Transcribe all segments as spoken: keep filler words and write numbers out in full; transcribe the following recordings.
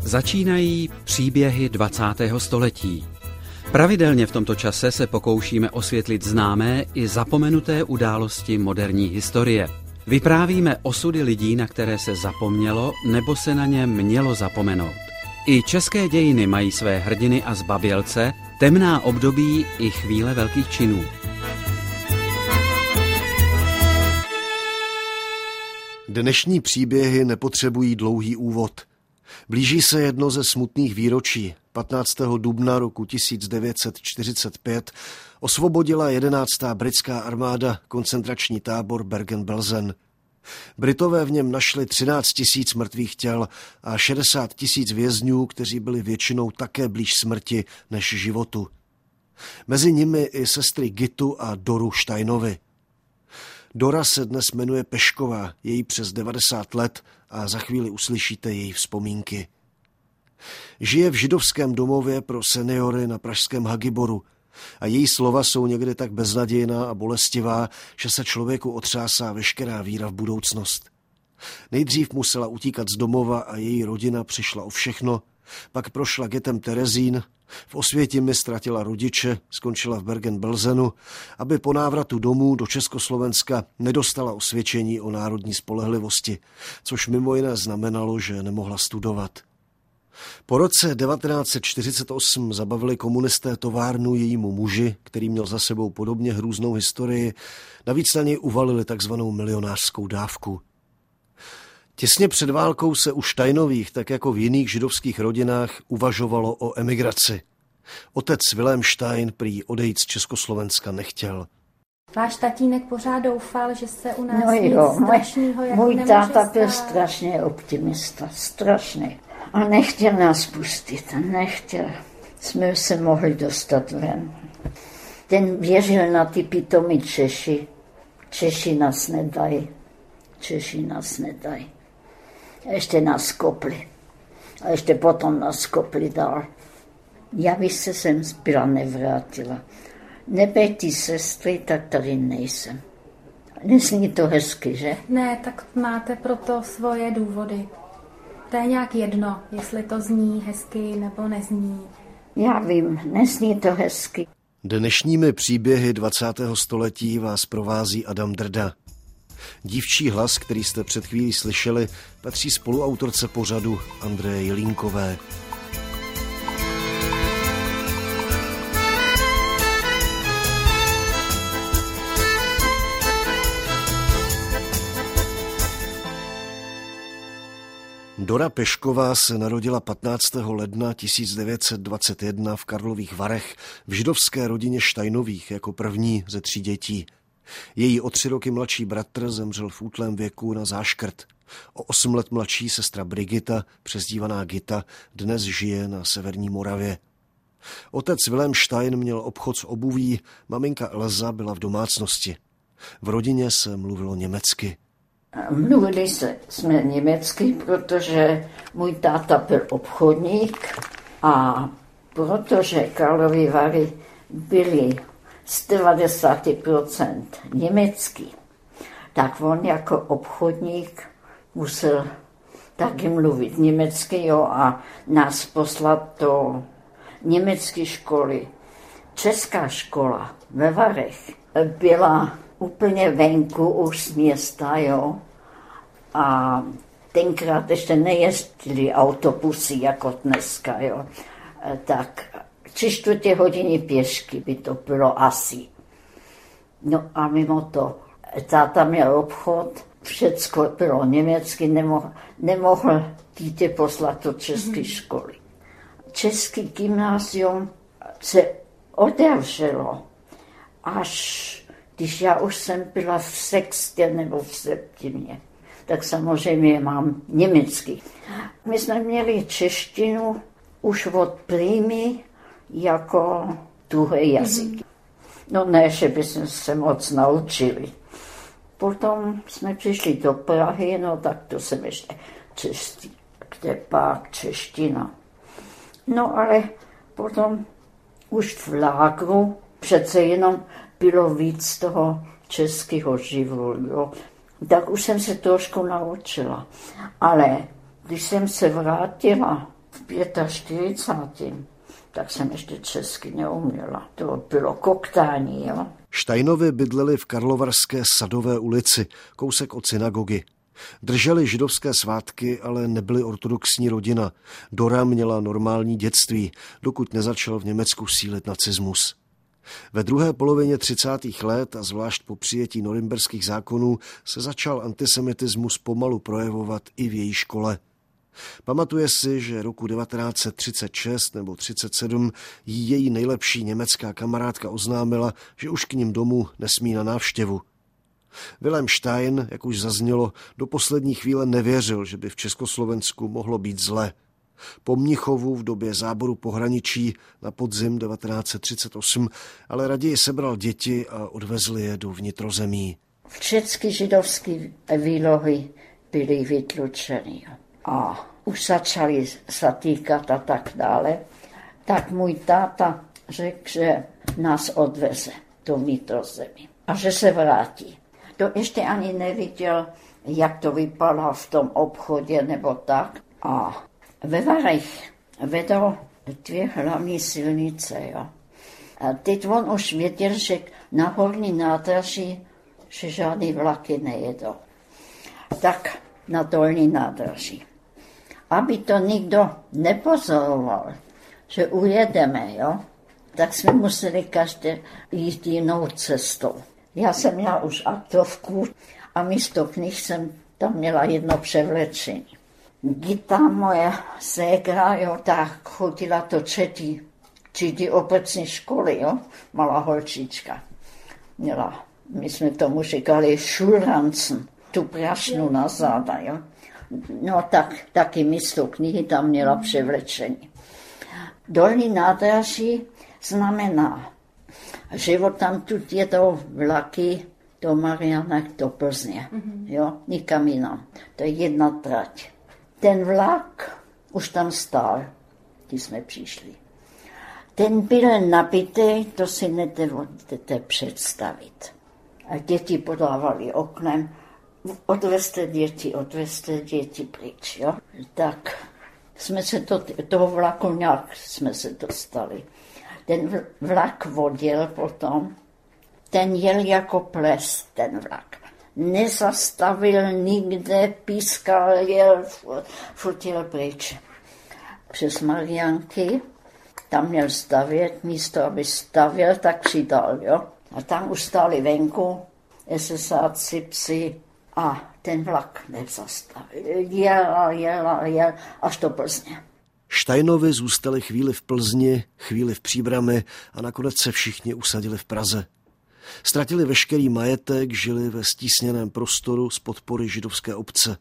Začínají příběhy dvacátého století. Pravidelně v tomto čase se pokoušíme osvětlit známé i zapomenuté události moderní historie. Vyprávíme osudy lidí, na které se zapomnělo nebo se na ně mělo zapomenout. I české dějiny mají své hrdiny a zbabělce, temná období i chvíle velkých činů. Dnešní příběhy nepotřebují dlouhý úvod. Blíží se jedno ze smutných výročí. patnáctého dubna roku tisíc devět set čtyřicet pět osvobodila jedenáctá britská armáda koncentrační tábor Bergen-Belsen. Britové v něm našli třináct tisíc mrtvých těl a šedesát tisíc vězňů, kteří byli většinou také blíž smrti než životu. Mezi nimi i sestry Gitu a Doru Steinovy. Dora se dnes jmenuje Pešková, je jí přes devadesát let a za chvíli uslyšíte její vzpomínky. Žije v židovském domově pro seniory na pražském Hagiboru a její slova jsou někdy tak beznadějná a bolestivá, že se člověku otřásá veškerá víra v budoucnost. Nejdřív musela utíkat z domova a její rodina přišla o všechno, pak prošla getem Terezín, v Osvětimi ztratila rodiče, skončila v Bergen-Belsenu, aby po návratu domů do Československa nedostala osvědčení o národní spolehlivosti, což mimo jiné znamenalo, že nemohla studovat. Po roce devatenáct set čtyřicet osm zabavili komunisté továrnu jejímu muži, který měl za sebou podobně hrůznou historii, navíc na něj uvalili takzvanou milionářskou dávku. Těsně před válkou se u Steinových, tak jako v jiných židovských rodinách, uvažovalo o emigraci. Otec Vilém Stein prý odejít z Československa nechtěl. Váš tatínek pořád doufal, že se u nás no nic jo, strašného jako můj nemůže táta stát. byl strašně optimista, strašně. A nechtěl nás pustit, nechtěl. Jsme se mohli dostat ven. Ten věřil na ty pitomí Češi. Češi nás nedají. Češi nás nedají. A ještě nás kopli. A ještě potom nás kopli dál. Já bych se sem byla nevrátila. Nebej ty sestry, tak tady nejsem. Nezní to hezky, že? Ne, tak máte proto svoje důvody. To je nějak jedno, jestli to zní hezky nebo nezní. Já vím, nezní to hezky. Dnešními příběhy dvacátého století vás provází Adam Drda. Dívčí hlas, který jste před chvílí slyšeli, patří spoluautorce pořadu Andreje Jelínkové. Dora Pešková se narodila patnáctého ledna tisíc devět set dvacet jedna v Karlových Varech v židovské rodině Steinových jako první ze tří dětí. Její o tři roky mladší bratr zemřel v útlém věku na záškrt. O osm let mladší sestra Brigita, přezdívaná Gita, dnes žije na severní Moravě. Otec Vilém Stein měl obchod s obuví, maminka Elza byla v domácnosti. V rodině se mluvilo německy. Mluvili se, jsme německy, protože můj táta byl obchodník a protože Karlovy Vary byly z devadesát procent německý, tak on jako obchodník musel taky mluvit německy, jo, a nás poslat do německé školy. Česká škola ve Varech byla úplně venku už z města, jo, a tenkrát ještě nejezdili autobusy jako dneska, jo, tak tři čtvrtě hodiny pěšky by to bylo asi. No a mimo to, táta měl obchod, všecko bylo německy, nemohl, nemohl dítě poslat do české školy. Český gymnázium se otevřelo, až když já už jsem byla v sextě nebo v septimě, tak samozřejmě mám německý. My jsme měli češtinu už od plímy jako druhý jazyk. No ne, že bychom se moc naučili. Potom jsme přišli do Prahy, no tak to jsem ještě čeští, kde pak čeština. No ale potom už v lágru přece jenom bylo víc toho českého živlu, jo. Tak už jsem se trošku naučila. Ale když jsem se vrátila v čtyřicátém pátém tak jsem ještě česky neuměla. To bylo koktání, jo. Steinovi bydleli v Karlovarské Sadové ulici, kousek od synagogy. Drželi židovské svátky, ale nebyli ortodoxní rodina. Dora měla normální dětství, dokud nezačal v Německu sílit nacismus. Ve druhé polovině třicátých let a zvlášť po přijetí norimberských zákonů se začal antisemitismus pomalu projevovat i v její škole. Pamatuje si, že roku devatenáct set třicet šest nebo třicet sedm jí její nejlepší německá kamarádka oznámila, že už k ním domů nesmí na návštěvu. Wilhelm Stein, jak už zaznělo, do poslední chvíle nevěřil, že by v Československu mohlo být zle. Po Mnichovu v době záboru pohraničí na podzim devatenáct set třicet osm ale raději sebral děti a odvezli je do vnitrozemí. Všechny židovské výlohy byly vytlučeny a už začali zatýkat a tak dále. Tak můj táta řekl, že nás odveze do vnitrozemí a že se vrátí. To ještě ani neviděl, jak to vypadá v tom obchodě nebo tak. A ve Varech vedou dvě hlavní silnice. Jo. A teď on už věděl, že na horní nádraží, že žádný vlaky nejedou. Tak na dolní nádraží. Aby to nikdo nepozoroval, že ujedeme, jo, tak jsme museli každý jít jinou cestou. Já jsem měla už aktovku a místo knih jsem tam měla jedno převlečení. Gita, moje ségra, jo, tak chodila do třetí třídy obecní školy, jo, malá holčička. Měla, my jsme tomu říkali šulrancen, tu prašnu na záda, jo. No tak, taky místo knihy tam měla převlečení. Dolní nádraží znamená, že tam tu jedou vlaky do Mariánek, do Plzně, mm-hmm. jo, nikam jinam. To je jedna trať. Ten vlak už tam stál, když jsme přišli. Ten byl nabitý, to si nedete představit. A děti podávali oknem, odvezte děti, odvezte děti pryč, jo. Tak jsme se do toho vlaku nějak jsme se dostali. Ten vlak vodil potom, ten jel jako ples, ten vlak. Nezastavil nikde, pískal, jel, furt jel pryč. Přes Mariánky, tam měl stavět, místo, aby stavěl, tak přidal, jo. A tam už stáli venku esesáci, psi a ten vlak nezastavil. Jel a jel a jel až do Plzně. Steinovi zůstali chvíli v Plzni, chvíli v Příbrami a nakonec se všichni usadili v Praze. Ztratili veškerý majetek, žili ve stísněném prostoru z podpory židovské obce.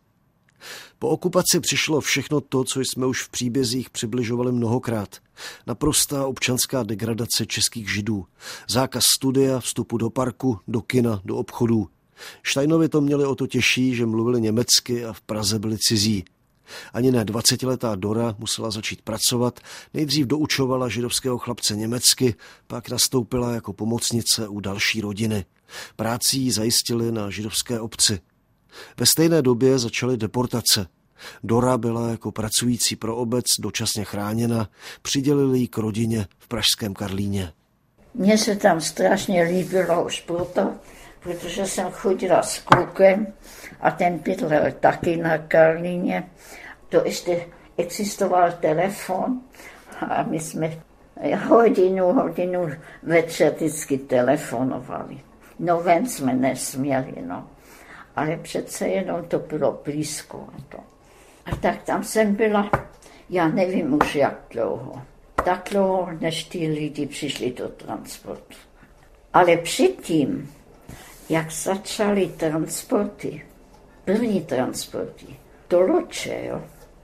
Po okupaci přišlo všechno to, co jsme už v příbězích přibližovali mnohokrát. Naprostá občanská degradace českých židů. Zákaz studia, vstupu do parku, do kina, do obchodů. Steinovi to měli o to těžší, že mluvili německy a v Praze byli cizí. Ani ne dvacetiletá Dora musela začít pracovat, nejdřív doučovala židovského chlapce německy, pak nastoupila jako pomocnice u další rodiny. Práci jí zajistili na židovské obci. Ve stejné době začaly deportace. Dora byla jako pracující pro obec dočasně chráněna, přidělili ji k rodině v pražském Karlíně. Mně se tam strašně líbilo už proto, protože jsem chodila s klukem a ten bydlel taky na Karlíně. To ještě existoval telefon a my jsme hodinu, hodinu večer vždycky telefonovali. No ven jsme nesměli, no. Ale přece jenom to bylo blízko. To. A tak tam jsem byla, já nevím už jak dlouho. Tak dlouho, než ty lidi přišli do transportu. Ale předtím, jak začaly transporty, první transporty, do Loče, jo,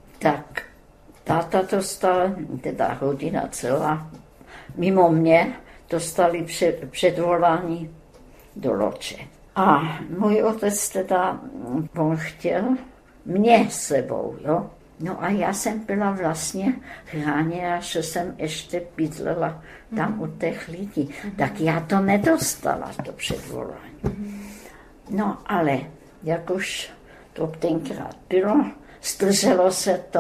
tak táta dostal, teda rodina celá, mimo mě, dostali před, předvolání do Loče. A můj otec teda, on chtěl mě sebou, jo. No a já jsem byla vlastně chráněna, že jsem ještě bydlela tam u těch lidí. Tak já to nedostala, to předvolání. No ale, jak už to tenkrát bylo, zdrželo se to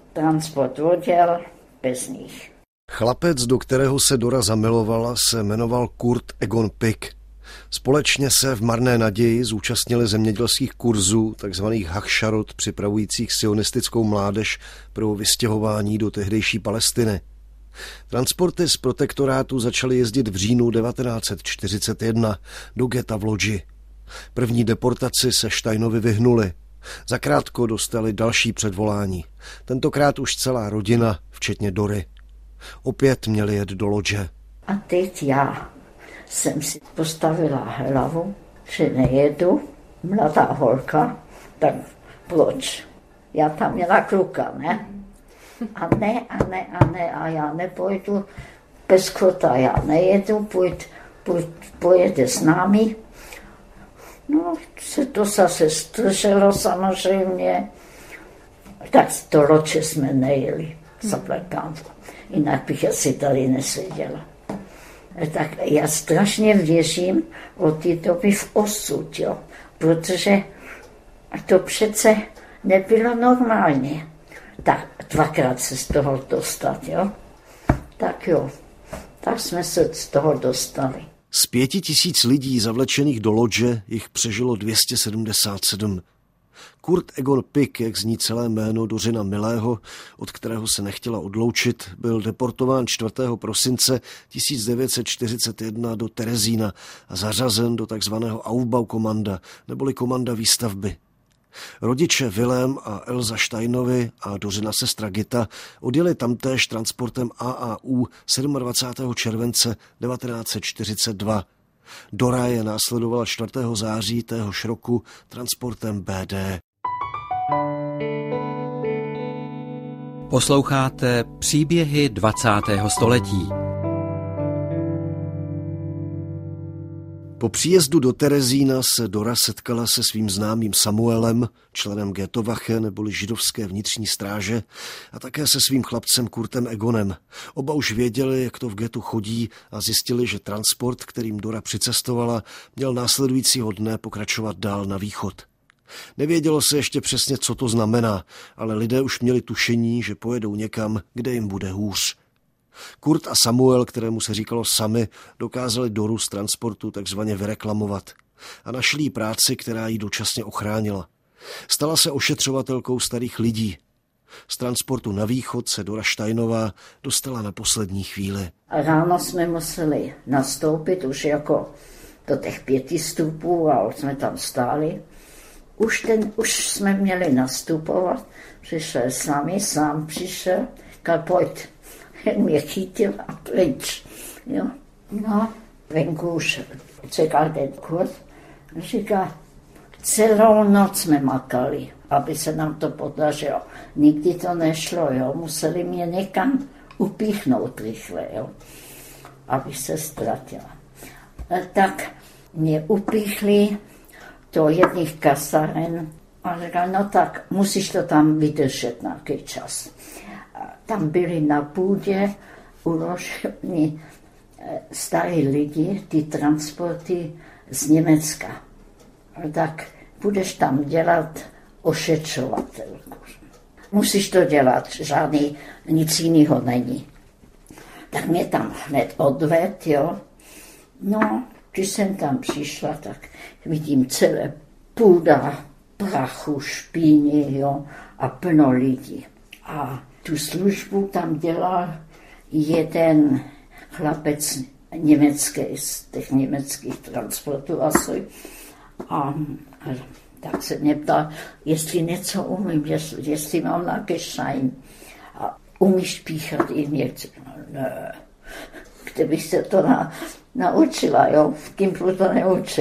transport odjel bez nich. Chlapec, do kterého se Dora zamilovala, se jmenoval Kurt Egon Pick. Společně se v marné naději zúčastnili zemědělských kurzů, takzvaných hachšarot, připravujících sionistickou mládež pro vystěhování do tehdejší Palestiny. Transporty z protektorátu začaly jezdit v říjnu devatenáct set čtyřicet jedna do geta v Lodži. První deportaci se Steinovi vyhnuli. Zakrátko dostali další předvolání. Tentokrát už celá rodina, včetně Dory. Opět měli jet do Lodže. A teď já jsem si postavila hlavu, že nejedu, mladá holka, tak proč? Já tam měla kluka, ne? A ne, a ne, a ne, a já nepojdu bez kota, já nejedu, pojď, pojď, pojede s námi. No, se to zase strželo samozřejmě. Tak do Lodže jsme nejeli, zaplekám. Jinak bych asi tady neseděla. Tak já strašně věřím od té doby v osud, jo, protože to přece nebylo normálně. Tak dvakrát se z toho dostat, jo. Tak jo, tak jsme se z toho dostali. Z pěti tisíc lidí zavlečených do Lodže jich přežilo dvě stě sedmdesát sedm. Kurt Egon Pick, jak zní celé jméno Dořina milého, od kterého se nechtěla odloučit, byl deportován čtvrtého prosince tisíc devět set čtyřicet jedna do Terezína a zařazen do takzvaného Aufbaukommanda, neboli komanda výstavby. Rodiče Wilhelm a Elza Steinovi a Dořina sestra Gita odjeli tamtéž transportem A A U dvacátého sedmého července devatenáct set čtyřicet dva. Dora je následovala čtvrtého září téhož roku transportem B D. Posloucháte Příběhy dvacátého století. Po příjezdu do Terezína se Dora setkala se svým známým Samuelem, členem Getowache neboli židovské vnitřní stráže, a také se svým chlapcem Kurtem Egonem. Oba už věděli, jak to v getu chodí, a zjistili, že transport, kterým Dora přicestovala, měl následujícího dne pokračovat dál na východ. Nevědělo se ještě přesně, co to znamená, ale lidé už měli tušení, že pojedou někam, kde jim bude hůř. Kurt a Samuel, kterému se říkalo Sami, dokázali Doru z transportu takzvaně vyreklamovat a našli jí práci, která jí dočasně ochránila. Stala se ošetřovatelkou starých lidí. Z transportu na východ se Dora Steinová dostala na poslední chvíli. A ráno jsme museli nastoupit už jako do těch pěti stupů a už jsme tam stáli. Už, ten, už jsme měli nastupovat. Přišel Sami, sám přišel, říkal, pojď. Mě chytil a pryč. Jo. No, venku už čekal ten Kurt. Říká, celou noc jsme makali, aby se nám to podařilo. Nikdy to nešlo, jo. Museli mě někam upíchnout rychle, jo, aby se ztratila. Tak mě upíchli do jedných kasáren a říkal, no tak musíš to tam vydržet nějaký čas. Tam byli na půdě uloženi starí lidi, ty transporty z Německa. Tak budeš tam dělat ošetřovatelku. Musíš to dělat, žádný, nic jiného není. Tak mě tam hned odved, jo. No, když jsem tam přišla, tak vidím celé půda, prachu, špíny, jo, a plno lidí. A tu službu tam dělal jeden chlapec německý, z těch německých transportů asi. A, a tak se mě ptal, jestli něco umím, jestli, jestli mám nějaký šajn. A umíš píchat i něco? Ne. Kdybych se to na, naučila, jo, v Gimplu to neučí.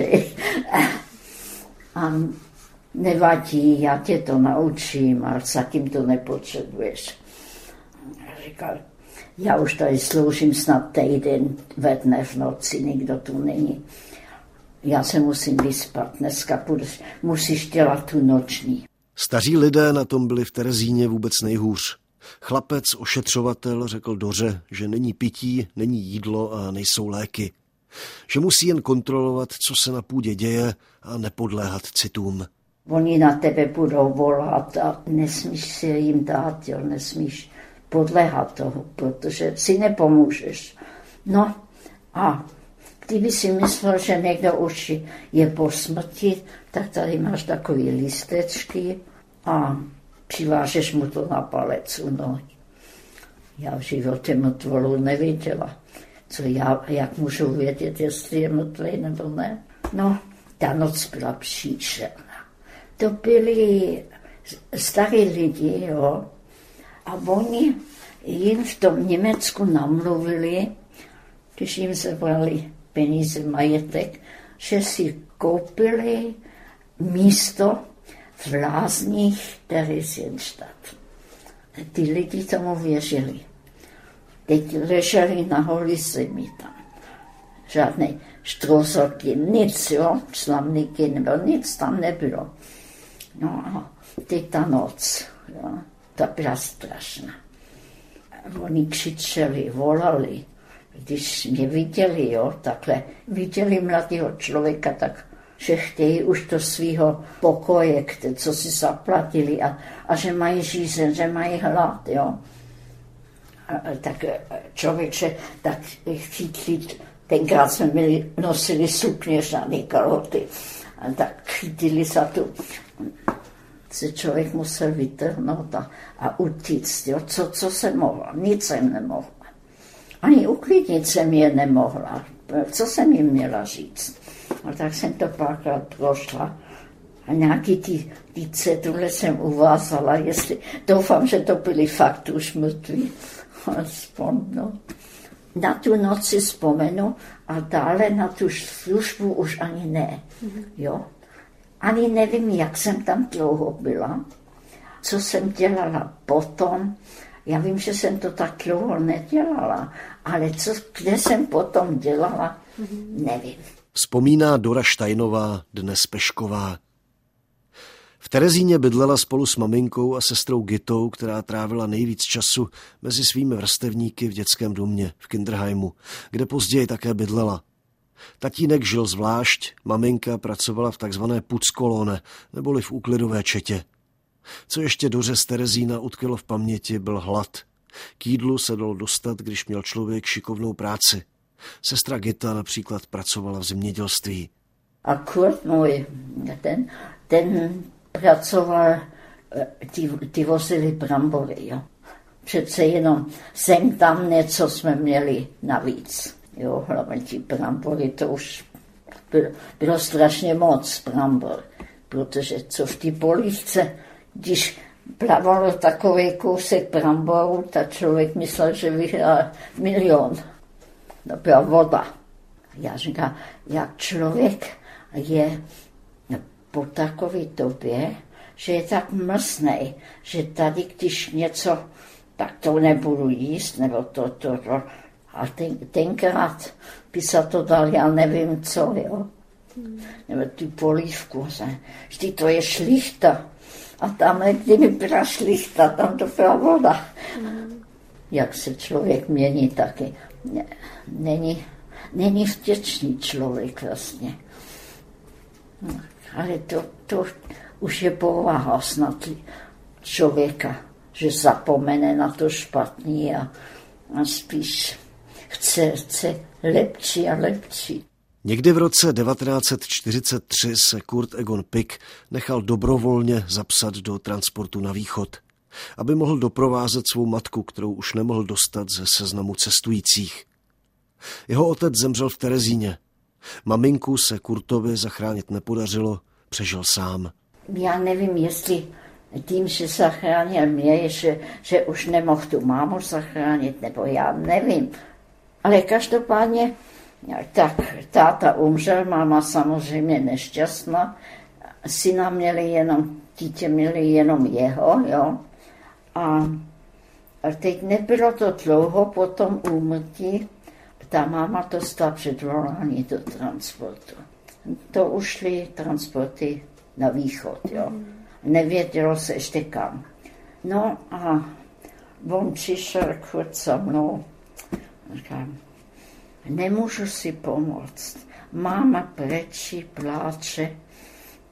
A nevadí, já tě to naučím, ale zatím to nepotřebuješ. Říkal, já už tady sloužím snad týden ve dne v noci, nikdo tu není. Já se musím vyspat, dneska půjdeš, musíš dělat tu noční. Staří lidé na tom byli v Terezíně vůbec nejhůř. Chlapec, ošetřovatel, řekl Doře, že není pití, není jídlo a nejsou léky. Že musí jen kontrolovat, co se na půdě děje, a nepodléhat citům. oni na tebe budou volat a nesmíš si jim dát, jo, nesmíš podléhat toho, protože si nepomůžeš. No a kdyby si myslel, že někdo už je po smrti, tak tady máš takový listečky a přivážeš mu to na palec u nohy. Já v životě mrtvolu neviděla. Co já, jak můžu vědět, jestli je mrtvý nebo ne? No, ta noc byla příšerná. To byli starí lidi, jo, a oni jim v tom Německu namluvili, když jim zebrali peníze, majetek, že si koupili místo v lázních Theresienstadt. Ty lidi tomu věřili. Teď leželi na holý zemi tam. Žádné štrosorky, nic, jo, slamníky nebo nic tam nebylo. No a teď ta noc, jo, ta byla strašná. Oni křičeli, volali. Když mě viděli, jo, takhle, viděli mladého člověka, tak že chtějí už do svého pokoje, co si zaplatili a, a že mají žízeň, že mají hlad, jo. A, tak člověk, že tak chytli, tenkrát jsme měli, nosili sukně, žádné kalhoty, a tak chytili za tu, se člověk musel vytrhnout a, a utíct, jo, co, co jsem mohla, nic jsem nemohla. Ani uklidnit jsem je nemohla, co jsem jim měla říct. A tak jsem to párkrát prošla a nějaký ty, ty cedule jsem uvázala, jestli, doufám, že to byli fakt už mrtví, aspoň, no. Na tu noc si vzpomenu a dále na tu službu už ani ne, jo. Ani nevím, jak jsem tam dlouho byla, co jsem dělala potom. Já vím, že jsem to tak dlouho nedělala, ale co, kde jsem potom dělala, nevím. Vzpomíná Dora Štajnová, dnes Pešková. V Terezíně bydlela spolu s maminkou a sestrou Gitou, která trávila nejvíc času mezi svými vrstevníky v dětském domě v Kinderheimu, kde později také bydlela. Tatínek žil zvlášť, maminka pracovala v takzvané puckolone, neboli v úklidové četě. Co ještě Doře z Terezína utkvělo v paměti, byl hlad. K jídlu se dalo dostat, když měl člověk šikovnou práci. Sestra Gita například pracovala v zemědělství. A Kurt můj, ten, ten pracoval, ty, ty vozili brambory, jo. Přece jenom sem tam něco jsme měli navíc. Jo, hlavně ty brambory, to už bylo, bylo strašně moc brambor, protože co v té polívce, když plavalo takový kousek bramboru, tak člověk myslel, že vyhrál milion. To byla voda. Já říkám, jak člověk je po takové době, že je tak mrznej, že tady, když něco, tak to nebudu jíst, nebo to, to, to. A ten, tenkrát by se to dal, já nevím co, jo. Nebo tu polívku. Vždy to je šlichta. A tam, kdyby byla šlichta, tam to byla voda. Jak se člověk mění taky. Není, není vděčný člověk vlastně. Ale to, to už je povaha snad člověka, že zapomene na to špatný a, a spíš chce, chce lepší a lepší. Někdy v roce devatenáct set čtyřicet tři se Kurt Egon Pick nechal dobrovolně zapsat do transportu na východ, aby mohl doprovázet svou matku, kterou už nemohl dostat ze seznamu cestujících. Jeho otec zemřel v Terezíně. Maminku se Kurtovi zachránit nepodařilo, přežil sám. Já nevím, jestli tím, že zachránil mě, že, že už nemohl tu mámu zachránit, nebo já nevím. Ale každopádně, tak táta umřel, máma samozřejmě nešťastná, syna měli jenom, dítě měli jenom jeho, jo. A, a teď nebylo to dlouho po tom úmrtí, ta máma to stala předvolání do transportu. To ušly transporty na východ, jo. Nevědělo se ještě kam. No a on přišel Kurt za mnou. Říkám, nemůžu si pomoct. Máma brečí, pláče.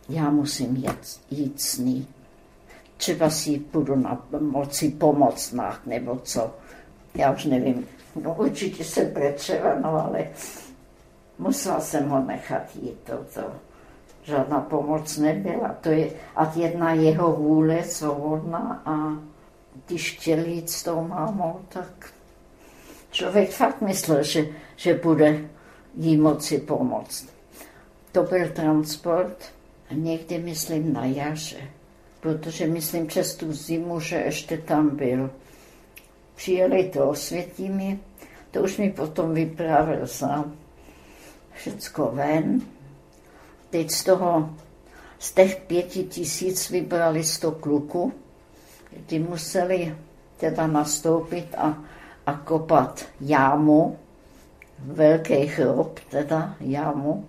já musím jít, jít s ní. Třeba si budu na moci pomoct nebo co. Já už nevím, no určitě se pretřeba, no ale musela jsem ho nechat jít. To, to. Žádná pomoc nebyla. To je a jedna jeho vůle svobodná a když chtěl jít s tou mámou, tak člověk fakt myslel, že, že bude jí moci pomoct. To byl transport někdy, myslím, na jaře, protože myslím přes tu zimu, že ještě tam byl. Přijeli to Osvětimi, to už mi potom vyprávěl sám. Všecko ven. Teď z toho, z těch pěti tisíc vybrali sto kluků, kdy museli teda nastoupit a, a kopat jámu, velký chrob, teda jámu.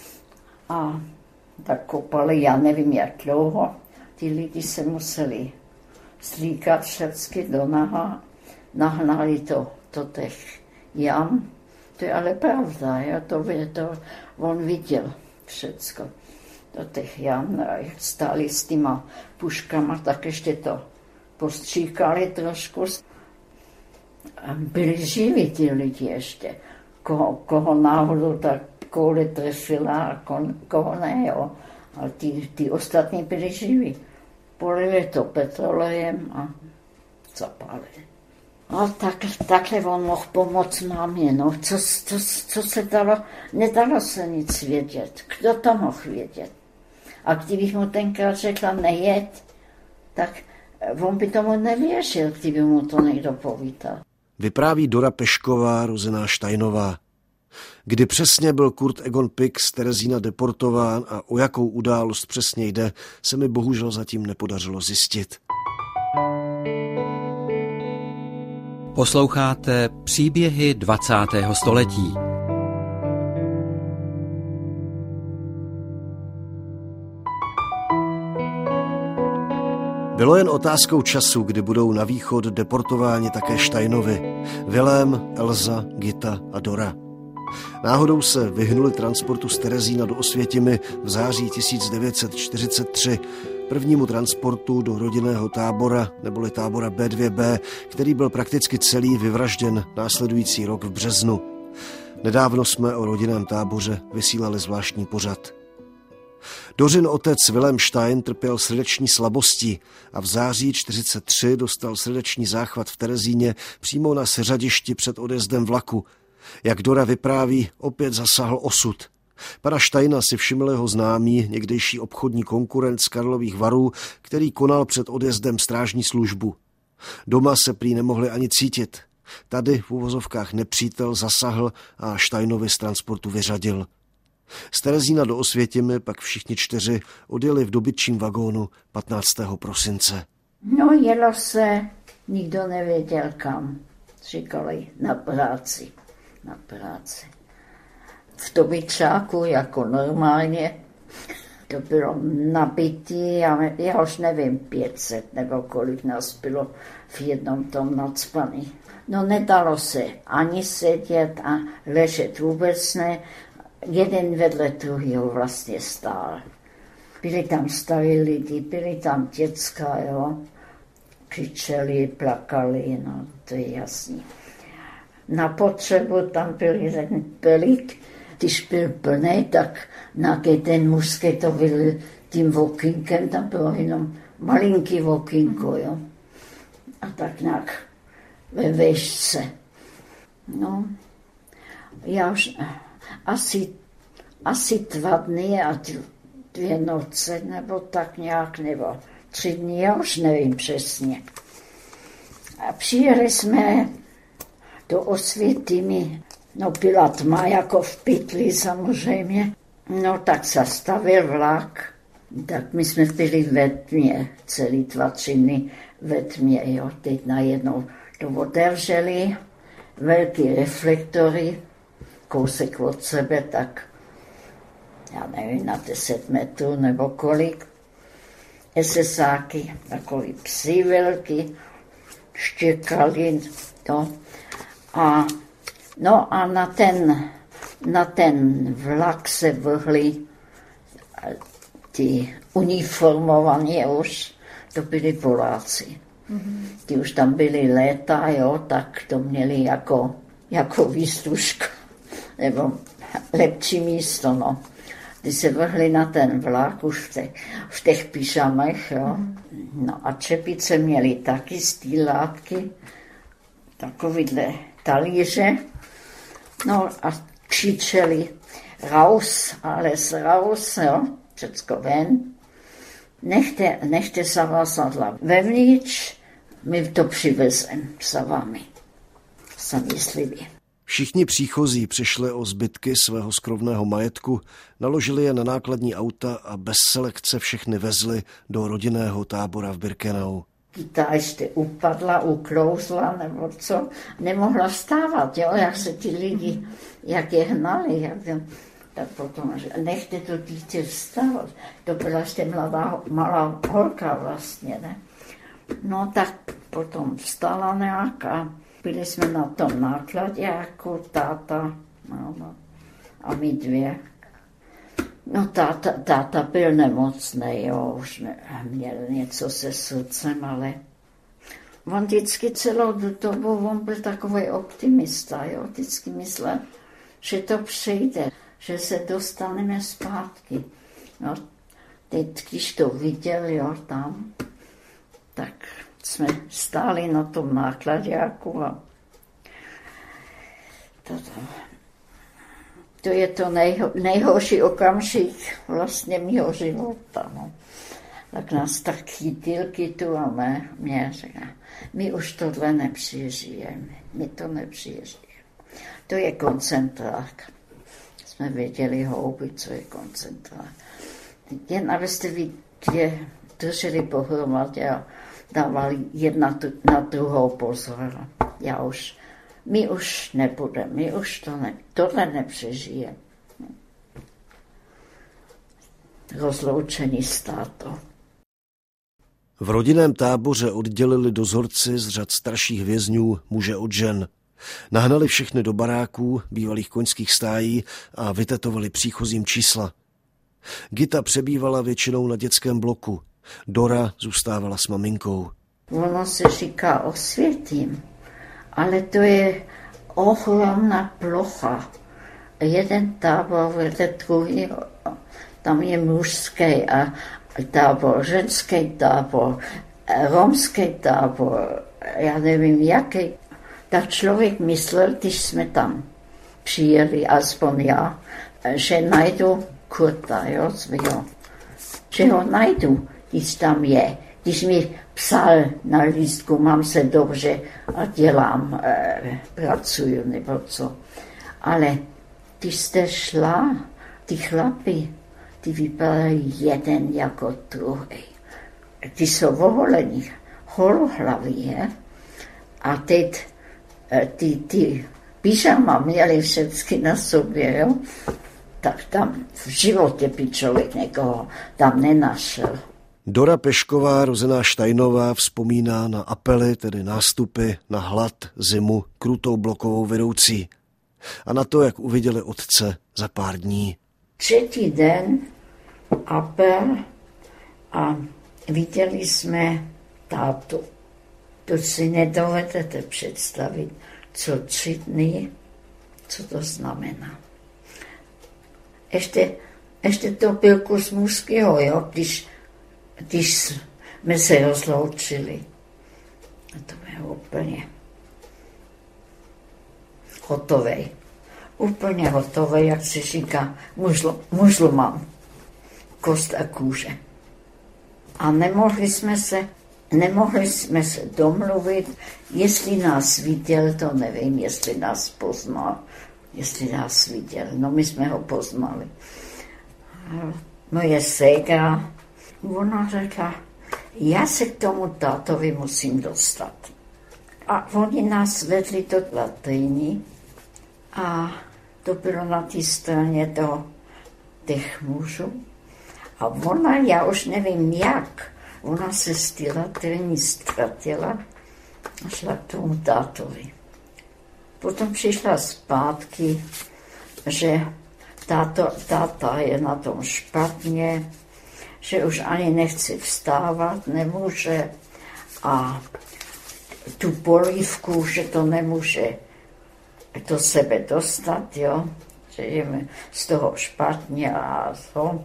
A tak kopali, já nevím jak dlouho, ty lidi se museli slíkat všecky do naha, nahnali to do těch jam. To je ale pravda, jo? To, to on viděl všecko do těch jam. Stáli s těma puškama, tak ještě to postříkali trošku. A byli živí ty lidi ještě. Koho, koho náhodou tak koule trefila a ko, koho ne, jo. Ale ty, ty ostatní byli živí. Polili to petrolejem a zapálili. No tak, takhle on mohl pomoct mámě, no. Co, co, co se dalo? Nedalo se nic vědět. Kdo to mohl vědět? A kdybych mu tenkrát řekla nejet, tak on by tomu nevěřil, kdyby mu to někdo povídal. Vypráví Dora Pešková, rozená Steinová. Kdy přesně byl Kurt Egon Pix z Terezína deportován a o jakou událost přesně jde, se mi bohužel zatím nepodařilo zjistit. Posloucháte Příběhy dvacátého století. Bylo jen otázkou času, kdy budou na východ deportováni také Steinovi, Vilém, Elza, Gita a Dora. Náhodou se vyhnuli transportu z Terezína do Osvětimi v září tisíc devět set čtyřicet tři, prvnímu transportu do rodinného tábora, neboli tábora bé dvě bé, který byl prakticky celý vyvražděn následující rok v březnu. Nedávno jsme o rodinném táboře vysílali zvláštní pořad. Dořin otec Vilém Stein trpěl srdeční slabostí a v září čtyřicet tři dostal srdeční záchvat v Terezíně přímo na seřadišti před odjezdem vlaku. Jak Dora vypráví, opět zasáhl osud. Pana Steina si všiml jeho známý, někdejší obchodní konkurent z Karlových Varů, který konal před odjezdem strážní službu. Doma se prý nemohli ani cítit. Tady v uvozovkách nepřítel zasahl a Steinovi z transportu vyřadil. Z Terezína do Osvětimi pak všichni čtyři odjeli v dobytčím vagónu patnáctého prosince. No jelo se, nikdo nevěděl kam. Říkali na práci, na práci. V dobytčáku jako normálně, to bylo nabitý, já, já už nevím, pět set nebo kolik nás bylo v jednom tom nacpaný. No nedalo se ani sedět a ležet vůbec ne, jeden vedle druhého vlastně stál. Byli tam starý lidi, byli tam děcka, jo. Křičeli, plakali, no to je jasný. Na potřebu tam byl jeden pelík, když byl plný, tak na ten mužský to byl tím okýnkem, tam bylo jenom malinký okýnko, jo. A tak nějak ve vešce. No, já už asi, asi dva dny a dvě noci, nebo tak nějak, nebo tři dny, já už nevím přesně. A přijeli jsme do Osvětimi, no byla tma jako v pytli samozřejmě, no tak zastavil vlak, tak my jsme byli ve tmě, celý dva, tři dny ve tmě, jo, teď najednou to otevřeli, velký reflektory, kousek od sebe, tak já nevím, na deset metrů nebo kolik, esesáky, takový psi velký, štěkali to. A, no a na ten, na ten vlak se vrhli ty uniformovaní už, to byli Poláci. Mm-hmm. Ty už tam byli léta, jo, tak to měli jako, jako výslužka, nebo lepší místo, no. Ty se vrhli na ten vlak už v těch, v těch pyžamech, jo. Mm. No a čepice měli taky stýlátky, takovýhle talíře, no a křičeli raus, alles raus, jo, všecko ven. Nechte, nechte zavazadla vevnitř, my to přivezem za vámi, za myslivě. Všichni příchozí přišli o zbytky svého skromného majetku, naložili je na nákladní auta a bez selekce všechny vezli do rodinného tábora v Birkenau. Ta ještě upadla, uklouzla, nebo co, nemohla vstávat, jo, jak se ti lidi, jak je hnali, jak je, tak potom, nechte to dítě vstávat. To byla ještě mladá, malá holka vlastně, ne. No tak potom vstala nějaká. Byli jsme na tom nákladě jako táta, máma a my dvě. No táta, táta byl nemocný, jo, už měl něco se srdcem, ale on vždycky celou dobu, on byl takový optimista, jo, vždycky myslel, že to přijde, že se dostaneme zpátky. No, teď, když to viděl, jo, tam, tak jsme stáli na tom náklaďáku a to, to je to nejho, nejhorší okamžik vlastně mýho života. No. Tak nás tak chytil kytu a mě, mě říká, my už tohle nepřežijeme, my to nepřežijeme. To je koncentrák. Jsme věděli houby, co je koncentrák. Jen abyste vy dvě drželi pohromadě a dávali jedna na druhou pozor. Já už, my už nebudeme, my už to ne, tohle nepřežijeme. Rozloučení s tátou. V rodinném táboře oddělili dozorci z řad starších vězňů muže od žen. Nahnali všechny do baráků, bývalých koňských stájí a vytetovali příchozím čísla. Gita přebývala většinou na dětském bloku. Dora zůstávala s maminkou. Ono se říká Osvětím, ale to je ohromná plocha. Jeden tábor vedle druhý, tam je mužský a tábor, ženský tábor, romský tábor, já nevím jaký. Tak člověk myslel, když jsme tam přijeli, aspoň já, že najdu Kurta, jo, svého, že ho najdu, když tam je. Když mi psal na lístku, mám se dobře a dělám, e, pracuju nebo co. Ale když jste šla, ty chlapi, ty vypadají jeden jako druhý. Ty jsou oholení, holohlavý, je? A teď e, ty, ty pyžama měli všechny na sobě, jo? Tak tam v životě by člověk někoho tam nenašel. Dora Pešková, rozená Štajnová, vzpomíná na apely, tedy nástupy, na hlad, zimu, krutou blokovou vedoucí. A na to, jak uviděli otce za pár dní. Třetí den apel a viděli jsme tátu. To si nedovedete představit, co tři dny, co to znamená. Ještě, ještě to byl kus mužského, jo, když když jsme se rozloučili. A to bylo úplně hotový. Úplně hotový, jak se říká, mužlman. Kost a kůže. A nemohli jsme se, nemohli jsme se domluvit, jestli nás viděl, to nevím, jestli nás poznal, jestli nás viděl. No my jsme ho poznali. Moje ségra, ona řekla, já se k tomu tátovi musím dostat. A oni nás vedli do latríny a to bylo na té straně do těch mužů. A ona, já už nevím jak, ona se z té latríny ztratila a šla k tomu tátovi. Potom přišla zpátky, že táto, táta je na tom špatně, že už ani nechce vstávat, nemůže a tu polívku, že to nemůže do sebe dostat, jo, že je mi z toho špatně a to.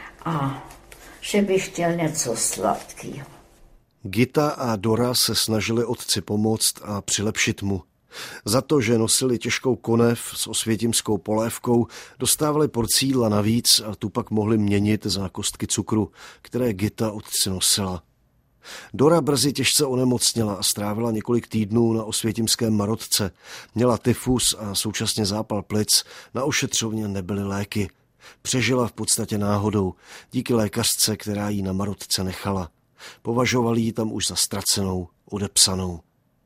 A že bych chtěl něco sladkého. Gita a Dora se snažili otci pomoct a přilepšit mu. Za to, že nosili těžkou konev s osvětimskou polévkou, dostávali porcí jídla navíc a tu pak mohli měnit za kostky cukru, které Gita otci nosila. Dora brzy těžce onemocněla a strávila několik týdnů na osvětimském marotce. Měla tyfus a současně zápal plic, na ošetřovně nebyly léky. Přežila v podstatě náhodou, díky lékařce, která jí na marotce nechala. Považovali ji tam už za ztracenou, odepsanou.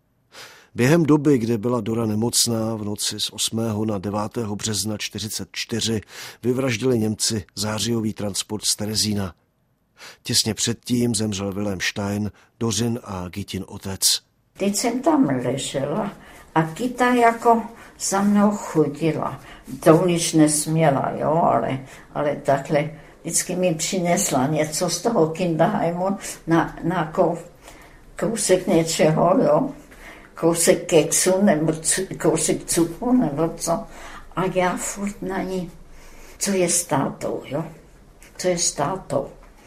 Během doby, kdy byla Dora nemocná, v noci z osmého na devátého března čtyřicet čtyři vyvraždili Němci zářijový transport z Terezína. Těsně předtím zemřel Wilhelm Stein, Dořin a Gitin otec. Teď jsem tam ležela a Gita jako za mnou chodila. To nic nesměla, jo, ale, ale takhle vždycky mi přinesla něco z toho Kinderheimu na, na kou, kousek něčeho, jo. Kousek keksu nebo kousek cukru nebo co. A já furt na ní, co je s tátou, jo? Co je s tátou?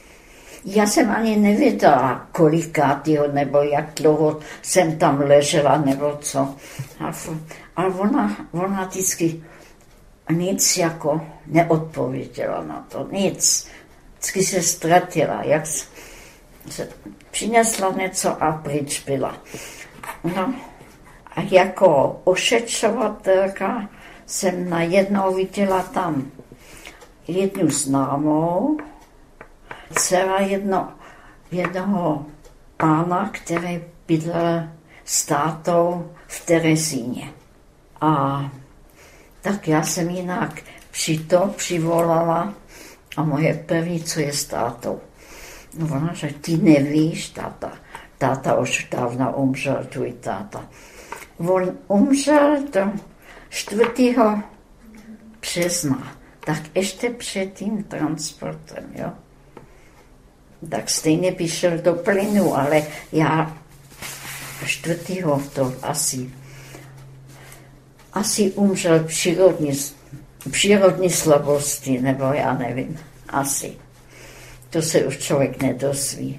Já jsem ani nevěděla, kolikátýho nebo jak dlouho jsem tam ležela nebo co. Ale ona, ona vždycky nic jako neodpověděla na to, nic. Vždycky se ztratila, jak se přinesla něco a pryč byla. No, a jako ošetřovatelka jsem najednou viděla tam jednu známou, dcera jedno, jednoho pána, který bydlel s tátou v Terezíně. A tak já jsem jinak při to přivolala a moje první, co je s tátou. No ona řekla, ty nevíš, táta. Táta už dávno umřel, tvůj táta. On umřel do čtvrtého března, tak ještě před tím transportem, jo. Tak stejně by šel do plynu, ale já čtvrtého to asi, asi umřel přírodní, přírodní slabosti, nebo já nevím, asi. To se už člověk nedozví.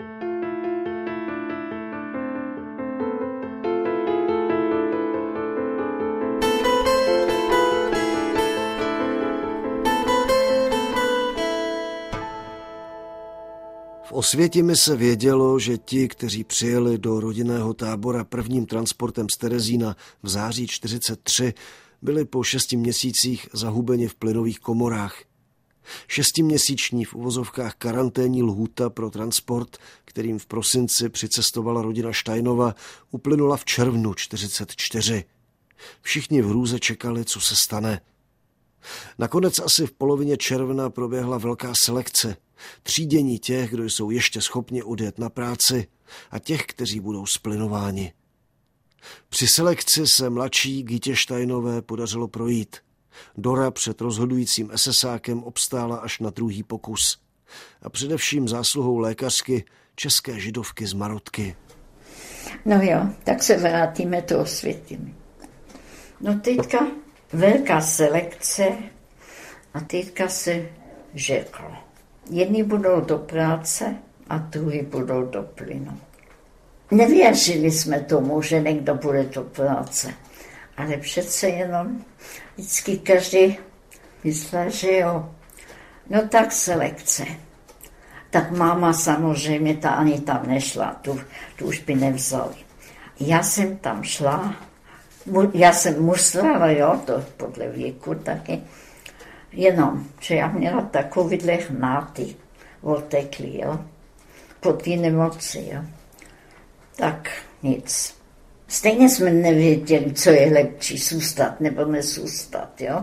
V Osvětimi se vědělo, že ti, kteří přijeli do rodinného tábora prvním transportem z Terezína v září čtyřicet tři, byli po šesti měsících zahubeni v plynových komorách. Šestiměsíční v uvozovkách karanténní lhůta pro transport, kterým v prosinci přicestovala rodina Steinova, uplynula v červnu čtyřicet čtyři. Všichni v hrůze čekali, co se stane. Nakonec asi v polovině června proběhla velká selekce. Třídění těch, kdo jsou ještě schopni odjet na práci, a těch, kteří budou splinováni. Při selekci se mladší Gitě Steinové podařilo projít. Dora před rozhodujícím esesákem obstála až na druhý pokus. A především zásluhou lékařky, české židovky z Marotky. No jo, tak se vrátíme do Osvětimi. No teďka velká selekce a teďka se řeklo. Jedni budou do práce a druhý budou do plynu. Nevěřili jsme tomu, že někdo bude do práce, ale přece jenom vždycky každý myslel, že jo. No tak selekce. Tak máma samozřejmě ta ani tam nešla, tu, tu už by nevzali. Já jsem tam šla, já jsem musela, jo, to podle věku taky, jenom, že já měla takovýhle hnáty odtekly, jo, po té nemoci, jo. Tak nic. Stejně jsme nevěděli, co je lepší, zůstat nebo nezůstat, jo.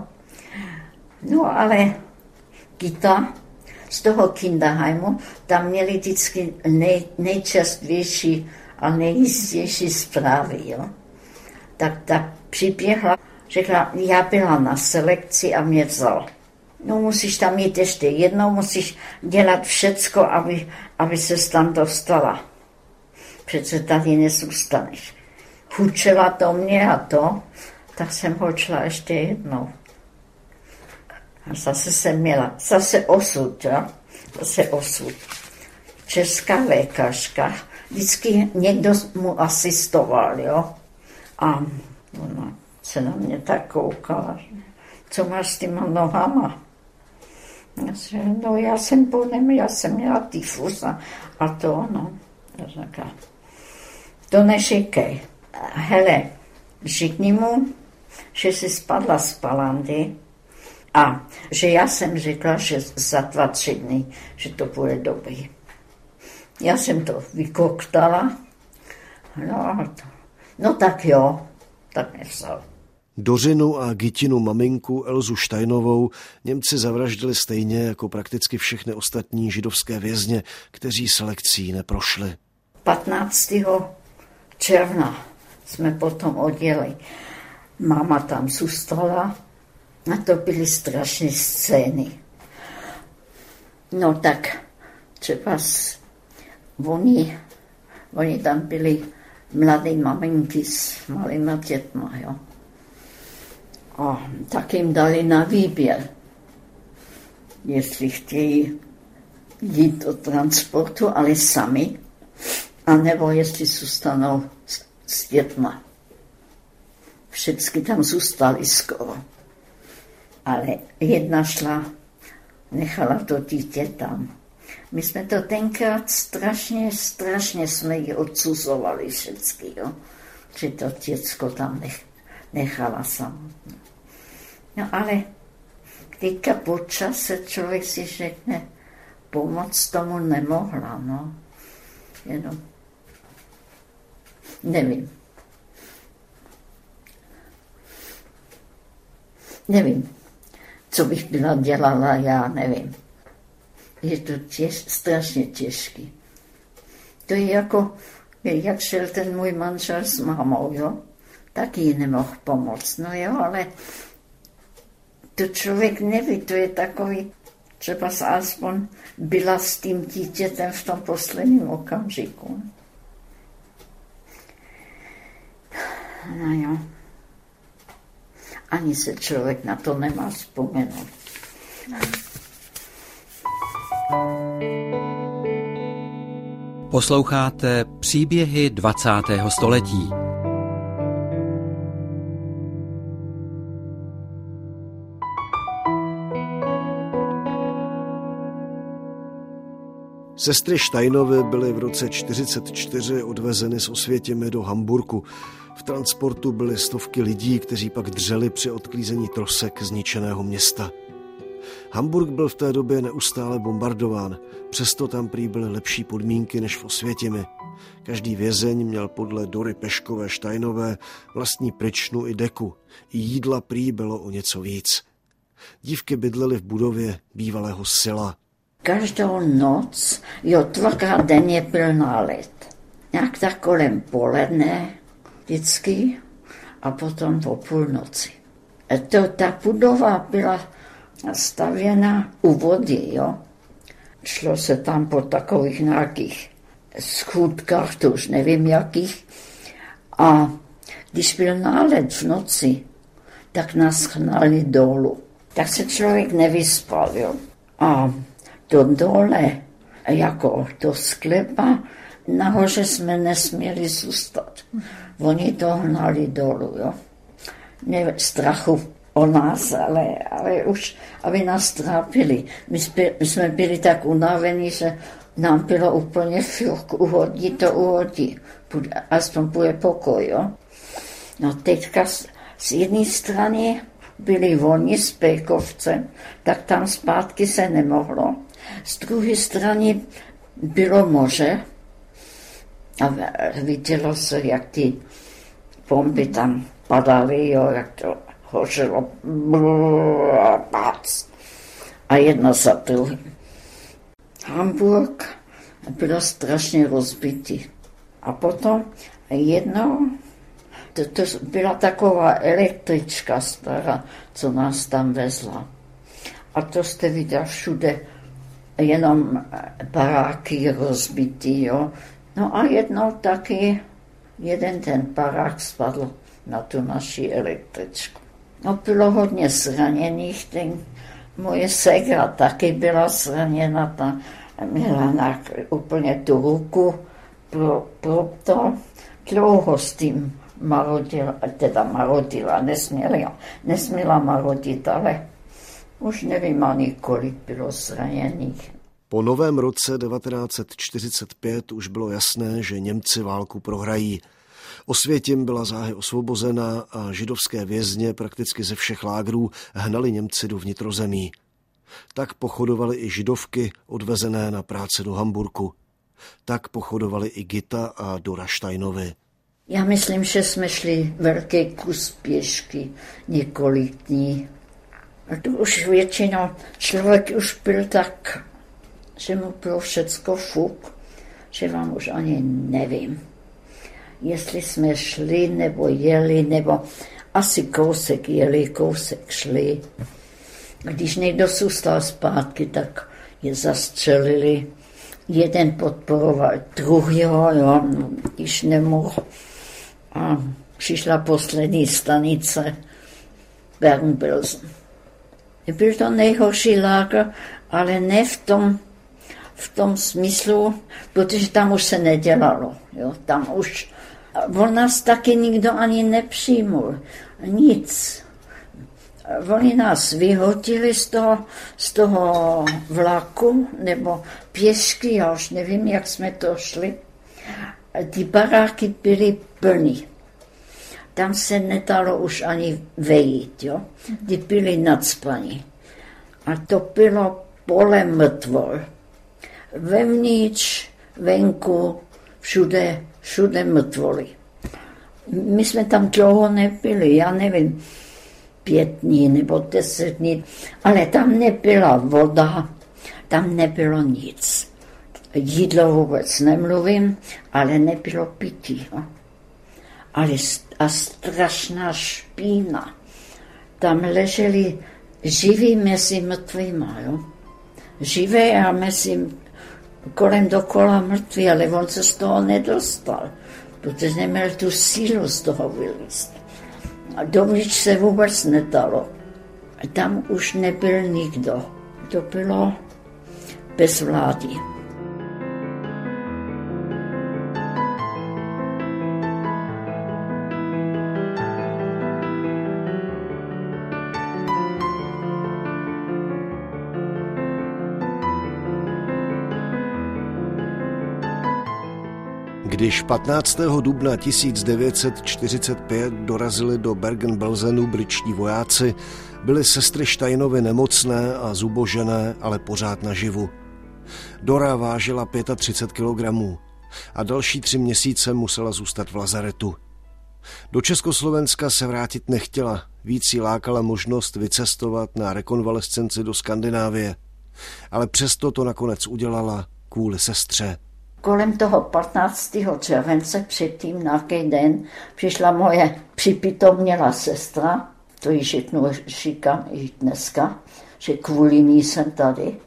No ale Gita z toho Kinderheimu, tam měli vždycky nej, nejčastější a nejistější zprávy, jo. Tak ta přiběhla, řekla, já byla na selekci a mě vzal. no musíš tam jít ještě jednou, musíš dělat všecko, aby, aby ses tam dostala. Přece tady nezůstaneš. Hučela to mě a to, tak jsem hočila ještě jednou. A zase jsem měla, zase osud, jo? Zase osud. Česká lékařka, vždycky někdo mu asistoval, jo? A ona se na mě tak koukala, co máš s těma nohama? Já jsem, no já jsem ponem, já jsem měla tyfus a, a to, no. Já říkala, to neříkej. Hele, řekni mu, že jsi spadla z palandy a že já jsem řekla, že za dva, tři dny, že to bude dobrý. Já jsem to vykoktala, no, no tak jo, tak nevzal. Dořinu a Gitinu maminku Elzu Steinovou Němci zavraždili stejně jako prakticky všechny ostatní židovské vězně, kteří selekcí neprošli. patnáctého června jsme potom odjeli. Máma tam zůstala a to byly strašné scény. No tak třeba s, oni, oni tam byli mladé maminky s malýma dětma, jo. A tak jim dali na výběr, jestli chtějí jít do transportu, ale sami, anebo jestli zůstanou s, s dětma. Všichni tam zůstali skoro. Ale jedna šla, nechala to dítě tam. My jsme to tenkrát strašně, strašně jsme ji odsuzovali všichni, jo? Že to děcko tam nech, nechala samotné. No ale teďka po čase člověk si řekne, pomoct tomu nemohla, no. Jenom nevím. Nevím, co bych byla dělala, já nevím. Je to těž, strašně těžký. To je jako, jak šel ten můj manžel s mámou, jo? Taky ji nemohl pomoct, no jo, ale to člověk neví, to je takový, třeba aspoň byla s tím dítětem v tom posledním okamžiku. No jo. Ani se člověk na to nemá vzpomenout. Posloucháte Příběhy dvacátého století. Sestry Steinovy byly v roce čtyřicet čtyři odvezeny z Osvětimi do Hamburku. V transportu byly stovky lidí, kteří pak dřeli při odklízení trosek zničeného města. Hamburk byl v té době neustále bombardován, přesto tam prý byly lepší podmínky než v Osvětimi. Každý vězeň měl podle Dory Peškové Steinové vlastní pryčnu i deku. I jídla prý bylo o něco víc. Dívky bydlely v budově bývalého sila. Každou noc, jo, dvakrát denně byl nálet. Nějak tak kolem poledne vždycky a potom po půlnoci. To, ta budova byla stavěna u vody, jo. Šlo se tam po takových nějakých schůdkách, to už nevím jakých. A když byl nálet v noci, tak nás hnali dolů. Tak se člověk nevyspal, jo. A do dole, jako do sklepa, nahoře jsme nesměli zůstat. Oni to hnali dolů, jo. Ne strachu o nás, ale, ale už, aby nás trápili. My jsme, my jsme byli tak unavení, že nám bylo úplně furt, uhodí to uhodí. Aspoň bude pokoj, jo. No teďka z, z jedné strany byli oni z Pejkovcem, tak tam zpátky se nemohlo. Z druhé strany bylo moře a vidělo se, jak ty bomby tam padaly, jo, jak to hořelo. A jedna za druhým. Hamburg byl strašně rozbitý. A potom jednou, to, to byla taková električka stará, co nás tam vezla. A to jste viděl všude, jenom baráky rozbitý, jo. No a jednou taky jeden ten barák spadl na tu naši električku. No bylo hodně zraněných, ten, moje ségra taky byla zraněna, ta měla na, úplně tu ruku, pro, pro to dlouho s tím marodila, teda marodila, nesměla, nesměla marodit, ale už nevím ani kolik bylo zraněných. Po novém roce devatenáct set čtyřicet pět už bylo jasné, že Němci válku prohrají. Osvětim byla záhy osvobozena a židovské vězně prakticky ze všech lágrů hnali Němci do vnitrozemí. Tak pochodovaly i židovky odvezené na práce do Hamburku. Tak pochodovaly i Gita a Dora Steinovy. Já myslím, že jsme šli velký kus pěšky několik dní. A to už většinou člověk už byl tak, že mu bylo všecko fuk, že vám už ani nevím, jestli jsme šli nebo jeli, nebo asi kousek jeli, kousek šli. Když někdo zůstal zpátky, tak je zastřelili. Jeden podporoval druhého, jo, když nemohl. A přišla poslední stanice Bergen-Belsen. Byl to nejhorší lágr, ale ne v tom, v tom smyslu, protože tam už se nedělalo. Jo. Tam už, on nás taky nikdo ani nepřijmul. Nic. Oni nás vyhodili z toho, z toho vlaku, nebo pěšky, já už nevím, jak jsme to šli. Ty baráky byly plný. Tam se nedalo už ani vejít, jo. Ty byly nacpaní. A to bylo pole mrtvol. Vevnitř, venku, všude, všude mrtvoly. My jsme tam dlouho nebyli, já nevím, pět dní nebo deset dní, ale tam nebyla voda, tam nebylo nic. Jídlo vůbec nemluvím, ale nebylo pití. Jo. Ale a strašná špína. Tam leželi živí mezi mrtvýma, jo. Živé a mezi kolem dokola mrtví, ale on se z toho nedostal, protože neměl tu sílu z toho vylízt. A dovnitř se vůbec nedalo. Tam už nebyl nikdo. To bylo bez vlády. Když patnáctého dubna tisíc devět set čtyřicet pět dorazili do Bergen-Belsenu britští vojáci, byly sestry Steinovy nemocné a zubožené, ale pořád naživu. Dora vážila třicet pět kilogramů a další tři měsíce musela zůstat v lazaretu. Do Československa se vrátit nechtěla, víc jí lákala možnost vycestovat na rekonvalescenci do Skandinávie. Ale přesto to nakonec udělala kvůli sestře. Kolem toho patnáctého července předtím nějaký den přišla moje připitomnělá sestra, to ji řeknu, říkám i dneska, že kvůli ní jsem tady.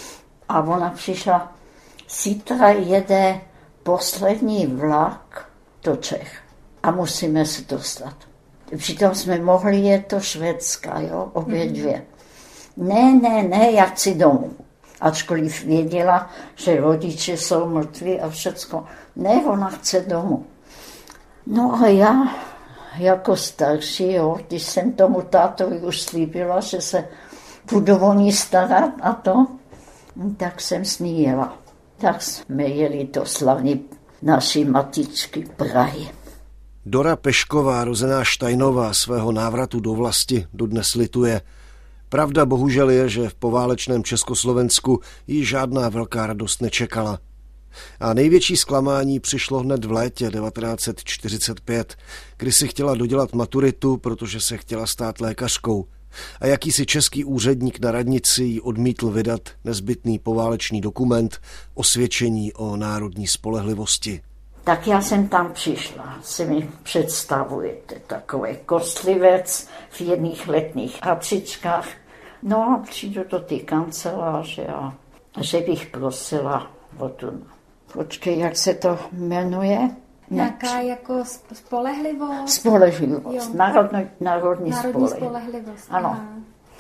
A ona přišla, zítra jede poslední vlak do Čech a musíme se dostat. Přitom jsme mohli jet do Švédska, jo, obě dvě. Ne, ne, ne, já chci domů. Ačkoliv věděla, že rodiče jsou mrtví a všecko. Ne, ona chce domů. No a já, jako starší, jo, když jsem tomu tátovi už slíbila, že se budu o ní starat a to, tak jsem s ní jela. Tak jsme jeli do slavní naší matičky Prahy. Dora Pešková, rozená Steinová, svého návratu do vlasti dodnes lituje. Pravda bohužel je, že v poválečném Československu jí žádná velká radost nečekala. A největší zklamání přišlo hned v létě devatenáct set čtyřicet pět, kdy si chtěla dodělat maturitu, protože se chtěla stát lékařkou. A jakýsi český úředník na radnici jí odmítl vydat nezbytný poválečný dokument osvědčení o národní spolehlivosti. Tak já jsem tam přišla, si mi představujete, takový kostlivec v jedných letních hatřičkách No a přijdu do té kanceláře a že bych prosila o tu. Počkej, jak se to jmenuje? Nějaká jako spolehlivost? Spolehlivost, národní, národní, národní spolehlivost. spolehlivost. Ano. Aha.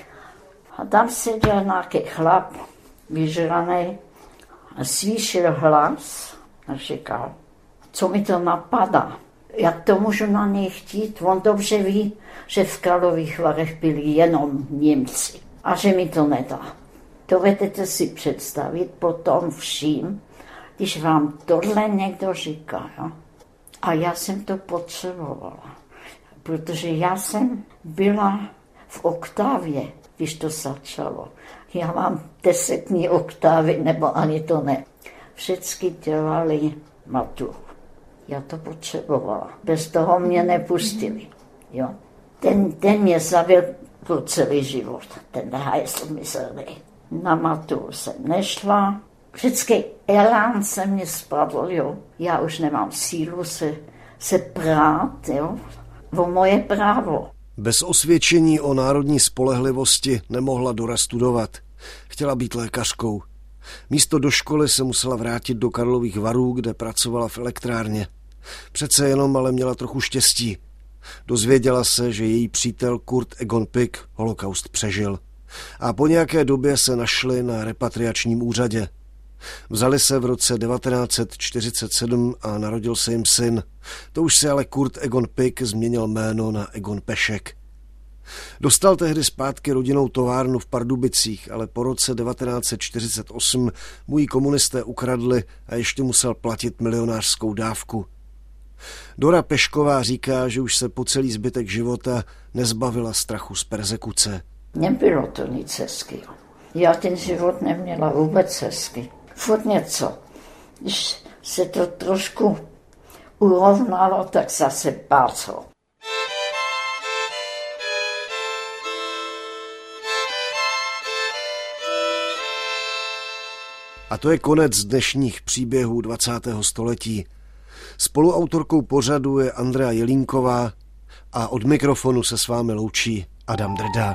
A tam seděl nějaký chlap, vyžraný, a zvýšil hlas a říkal, co mi to napadá, jak to můžu na něj chtít, on dobře ví, že v Karlových Varech byli jenom Němci a že mi to nedá. Dovedete si představit potom vším, když vám tohle někdo říká. Jo? A já jsem to potřebovala, protože já jsem byla v oktávě, když to začalo. Já mám desetní oktávy, nebo ani to ne. Všichni dělali maturu. Já to potřebovala. Bez toho mě nepustili. Jo. Ten, ten mě zavěl pro celý život. Ten hajsl mizerný. Na maturu jsem nešla. Vždycky elán se mě spadl. Jo. Já už nemám sílu se, se prát. Jo. O moje právo. Bez osvědčení o národní spolehlivosti nemohla Dora studovat. Chtěla být lékařkou. Místo do školy se musela vrátit do Karlových Varů, kde pracovala v elektrárně. Přece jenom ale měla trochu štěstí. Dozvěděla se, že její přítel Kurt Egon Pik holokaust přežil. A po nějaké době se našli na repatriačním úřadě. Vzali se v roce devatenáct set čtyřicet sedm a narodil se jim syn. To už si ale Kurt Egon Pik změnil jméno na Egon Pešek. Dostal tehdy zpátky rodinnou továrnu v Pardubicích, ale po roce devatenáct set čtyřicet osm mu ji komunisté ukradli a ještě musel platit milionářskou dávku. Dora Pešková říká, že už se po celý zbytek života nezbavila strachu z perzekuce. Nebylo to nic hezkého. Já ten život neměla vůbec hezky. Furt něco. Když se to trošku urovnalo, tak zase páslo. A to je konec dnešních příběhů dvacátého století. Spoluautorkou pořadu je Andrea Jelínková a od mikrofonu se s vámi loučí Adam Drda.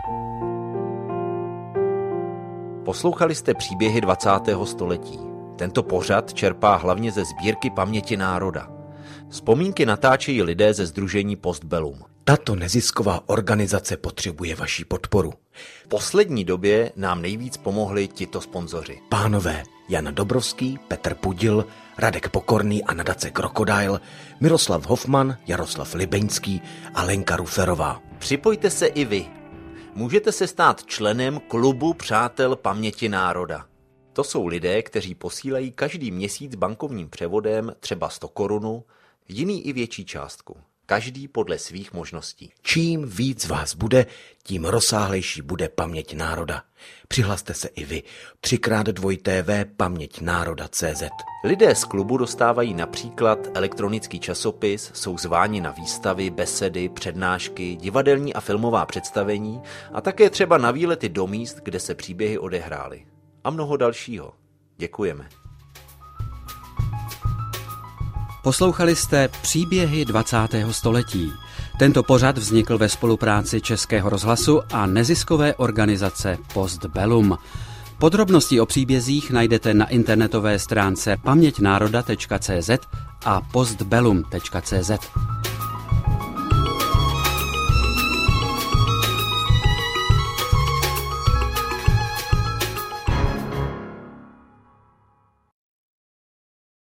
Poslouchali jste příběhy dvacátého století. Tento pořad čerpá hlavně ze sbírky Paměti národa. Vzpomínky natáčejí lidé ze sdružení Postbellum. Tato nezisková organizace potřebuje vaši podporu. V poslední době nám nejvíc pomohli tito sponzoři. Pánové Jan Dobrovský, Petr Pudil, Radek Pokorný a nadace Krokodil, Miroslav Hofman, Jaroslav Libeňský a Lenka Ruferová. Připojte se i vy. Můžete se stát členem klubu Přátel paměti národa. To jsou lidé, kteří posílají každý měsíc bankovním převodem třeba sto korun, jiný i větší částku. Každý podle svých možností. Čím víc vás bude, tím rozsáhlejší bude paměť národa. Přihlaste se i vy. třikrát dvoj tv paměť národa tečka cé zet. Lidé z klubu dostávají například elektronický časopis, jsou zváni na výstavy, besedy, přednášky, divadelní a filmová představení a také třeba na výlety do míst, kde se příběhy odehrály. A mnoho dalšího. Děkujeme. Poslouchali jste Příběhy dvacátého století. Tento pořad vznikl ve spolupráci Českého rozhlasu a neziskové organizace Postbellum. Podrobnosti o příbězích najdete na internetové stránce paměť národa tečka cé zet a postbellum tečka cé zet.